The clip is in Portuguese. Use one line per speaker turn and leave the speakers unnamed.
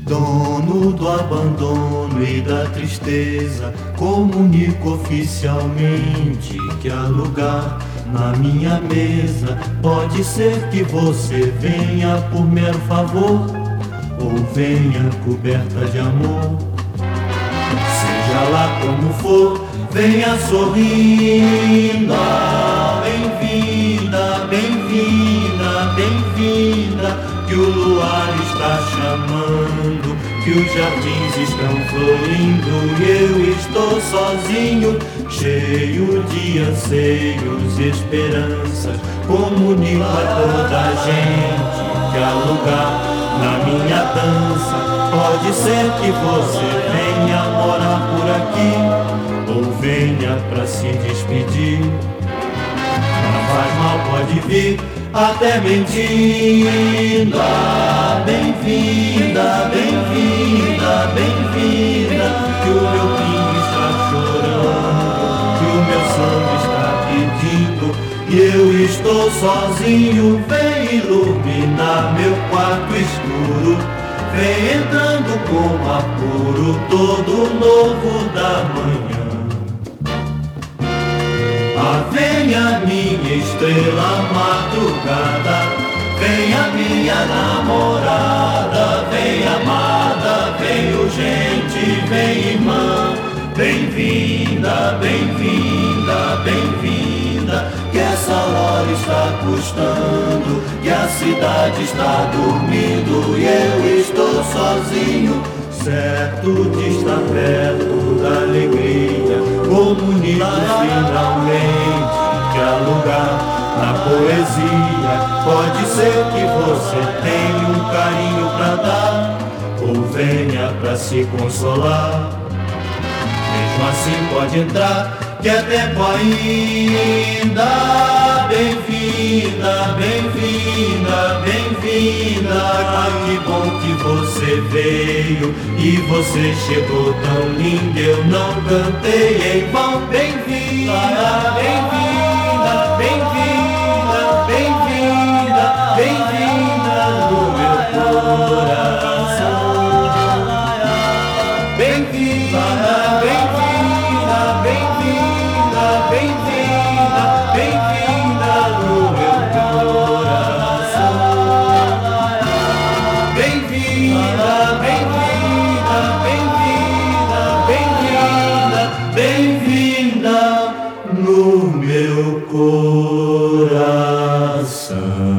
Dono do abandono e da tristeza, comunico oficialmente que há lugar na minha mesa. Pode ser que você venha por mero favor, ou venha coberta de amor. Seja lá como for, venha sorrindo. Ah, bem-vinda, bem-vinda, bem-vinda, que o luar está chamando, que os jardins estão florindo e eu estou sozinho, cheio de anseios e esperanças. Comunico a toda a gente que há lugar na minha dança. Pode ser que você venha morar por aqui, ou venha pra se despedir. Não faz mal, pode vir até mentindo. Ah, bem-vinda, bem-vinda, bem-vinda, que o meu pingo está chorando, que o meu sangue está pedindo, e eu estou sozinho. Vem iluminar meu quarto escuro, vem entrando com apuro, todo novo da manhã. Ah, venha minha estrela madrugada, venha minha namorada, vem amada, vem urgente, vem irmã. Bem-vinda, bem-vinda, bem-vinda, que essa hora está custando, que a cidade está dormindo e eu estou sozinho, certo de estar perto da alegria. Comunico finalmente que há lugar na poesia. Pode ser que você tenha um carinho pra dar, ou venha pra se consolar. Mesmo assim pode entrar, que é tempo ainda. Bem-vinda, bem-vinda, bem-vinda. Ah, que bom que você veio e você chegou tão linda. Eu não cantei em vão. Bem-vinda, bem-vinda, bem-vinda, bem-vinda, bem-vinda no meu coração. Bem-vinda, bem-vinda, bem-vinda, bem-vinda, bem-vinda no meu coração. Bem-vinda, bem-vinda, bem-vinda, bem-vinda, bem-vinda no meu coração.